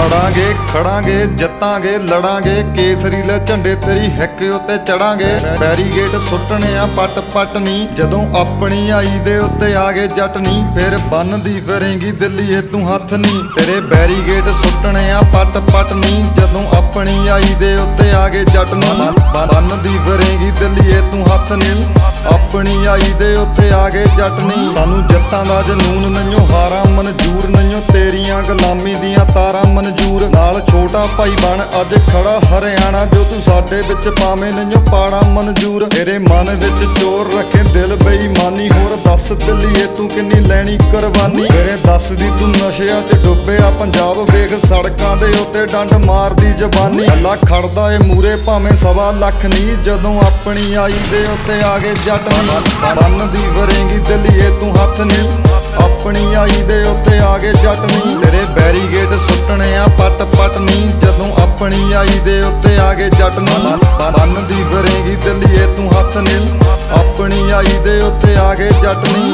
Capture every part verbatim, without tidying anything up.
ਖੜਾਂਗੇ ਖੜਾਂਗੇ ਜਿੱਤਾਂਗੇ ਲੜਾਂਗੇ ਕੇਸਰੀ ਲੈ ਝੰਡੇ ਤੇਰੀ ਹਿੱਕ ਉੱਤੇ ਚੜਾਂਗੇ ਬੈਰੀਗੇਟ ਸੁੱਟਣੇ ਆ ਪੱਟ ਪੱਟ ਨੀ ਜਦੋਂ ਆਪਣੀ ਆਈ ਦੇ ਉੱਤੇ ਆ ਗਏ ਜੱਟ ਨੀ ਫਿਰ ਬੰਨਦੀ ਫਿਰੇਂਗੀ ਦਿੱਲੀਏ ਤੂੰ ਹੱਥ ਨੀ ਤੇਰੇ ਬੈਰੀਗੇਟ ਸੁੱਟਣੇ ਆ ਪੱਟ ਪੱਟ ਨੀ ਜਦੋਂ ਆਪਣੀ ਆਈ ਦੇ ਉੱਤੇ ਆ ਗਏ ਜੱਟ ਨੀ ਬੰਨਦੀ ਫਿਰੇਂਗੀ ਦਿੱਲੀਏ ਤੂੰ ਹੱਥ ਨੀ ਆਪਣੀ ਆਈ ਦੇ ਉੱਤੇ ਆ ਗਏ ਜੱਟ ਨੀ ਸਾਨੂੰ ਜਿੱਤਾਂ ਦਾ ਜਨੂਨ ਨਹੀਂਓ ਹਾਰਾਂ ਮਨਜ਼ੂਰ ਨਹੀਂਓ ਤੇਰੀਆਂ ਗੁਲਾਮੀ ਦੀਆਂ ਤਾਰਾਂ ਮਨਜ਼ੂਰ ਨਾਲ ਛੋਟਾ ਭਾਈ ਬਣ ਅੱਜ ਖੜਾ ਹਰਿਆਣਾ ਜੋ ਤੂੰ ਸਾਡੇ ਵਿੱਚ ਪਾਵੇਂ ਨਹੀਂਓ ਪਾੜਾ ਮਨਜ਼ੂਰ ਤੇਰੇ ਮਨ ਵਿੱਚ ਚੋਰ ਰੱਖੇ ਦਿਲ ਬੇਈਮਾਨੀ ਹੋਰ ਦੱਸ ਦਿੱਲੀਏ ਤੂੰ ਕਿੰਨੀ ਲੈਣੀ ਕੁਰਬਾਨੀ ਤੇਰੇ ਦੱਸਦੀ ਤੂੰ ਨਸ਼ਿਆਂ 'ਚ ਡੁੱਬਿਆ ਪੰਜਾਬ ਵੇਖ ਸੜਕਾਂ ਦੇ ਉੱਤੇ ਡੰਡ ਮਾਰਦੀ ਜ਼ਬਾਨੀ ਅੱਲਾ ਖੜਦਾ ਏ ਮੂਰੇ ਭਾਵੇਂ ਸਵਾ ਲੱਖ ਨਹੀਂ ਜਦੋਂ ਆਪਣੀ ਆਈ ਦੇ ਉੱਤੇ ਆ ਗਏ ਜੱਟ ਨੀ ਬੰਨਦੀ ਫਿਰੇਂਗੀ ਦਿੱਲੀਏ ਤੂੰ ਹੱਥ ਨੀ ਆਪਣੀ ਆਈ ਦੇ ਉੱਤੇ ਆ ਗਏ ਜੱਟ ਨੀ ਤੇਰੇ ਬੈਰੀਗੇਟ ਸੁੱਟਣੇ ਆ ਪੱਟ ਪੱਟ ਨੀ ਜਦੋਂ ਆਪਣੀ ਆਈ ਦੇ ਉੱਤੇ ਆ ਗਏ ਜੱਟ ਨੀ ਬੰਨਦੀ ਫਿਰੇਂਗੀ ਦਿੱਲੀਏ ਤੂੰ ਹੱਥ ਨੀ ਆਪਣੀ ਆਈ ਦੇ ਉੱਤੇ ਆ ਗਏ ਜੱਟ ਨੀ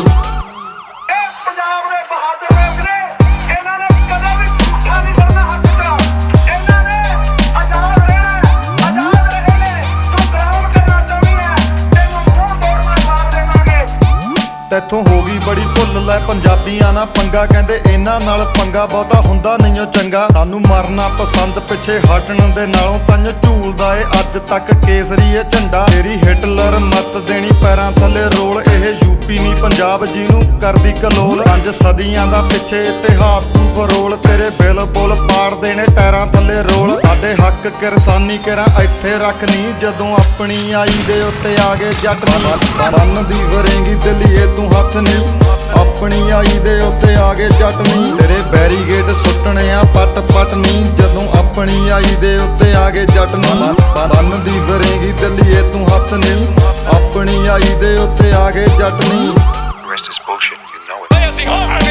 ਤੈਥੋਂ ਹੋ ਗਈ ਬੜੀ ਭੁੱਲ ਲੈ ਪੰਜਾਬੀਆਂ ਨਾਲ ਪੰਗਾ ਕਹਿੰਦੇ ਇਹਨਾਂ ਨਾਲ ਪੰਗਾ ਬਹੁਤਾ ਹੁੰਦਾ ਨਹੀਂਓ ਚੰਗਾ ਸਾਨੂੰ ਮਰਨਾ ਪਸੰਦ ਪਿੱਛੇ ਹਟਣ ਦੇ ਨਾਲੋਂ ਤੈਨੂੰ ਝੂਲਦਾ ਏ ਅੱਜ ਤੱਕ ਕੇਸਰੀ ਏ ਝੰਡਾ ਤੇਰੀ ਹਿਟਲਰ ਮੱਤ ਦੇਣੀ ਪੈਰਾਂ ਥੱਲੇ ਰੋਲ ਇਹ ਯੂਪੀ ਨਹੀਂ ਪੰਜਾਬ ਜਿਹਨੂੰ ਕਰਦੀ ਕਲੋਲ ਪੰਜ ਸਦੀਆਂ ਦਾ ਪਿੱਛੇ ਇਤਿਹਾਸ ਤੂੰ ਫਰੋਲ ਤੇਰੇ ਬਿਲ ਬੁੱਲ ਪਾੜ ਦੇਣੇ ਟੈਰਾਂ ਥੱਲੇ ਰੋਲ ਸਾਡੇ ਹੱਕ ਕਿਰਸਾਨੀ ਕਰਾਂ ਇੱਥੇ ਰੱਖਨੀ ਜਦੋਂ ਆਪਣੀ ਆਈ ਦੇ ਉੱਤੇ ਆ ਗਏ ਜੱਟ ਨੀ ਬੰਨਦੀ ਫਿਰੇਂਗੀ ਦਿੱਲੀਏ ਤੂੰ ਹੱਥ ਨੀ ਆਪਣੀ ਆਈ ਦੇ ਉੱਤੇ ਆ ਗਏ ਜੱਟ ਨੀ ਤੇਰੇ ਬੈਰੀਗੇਟ ਸੁੱਟਣੇ ਆ ਪੱਟ ਪੱਟ ਨੀ ਜਦੋਂ ਆਪਣੀ ਆਈ ਦੇ ਉੱਤੇ ਆ ਗਏ ਜੱਟ ਨੀ ਬੰਨਦੀ ਫਿਰੇਂਗੀ ਦਿੱਲੀਏ ਤੂੰ ਹੱਥ ਨੀ ਆਪਣੀ ਆਈ ਦੇ ਉੱਤੇ ਆ ਗਏ ਜੱਟ ਨੀ The rest is bullshit, you know it.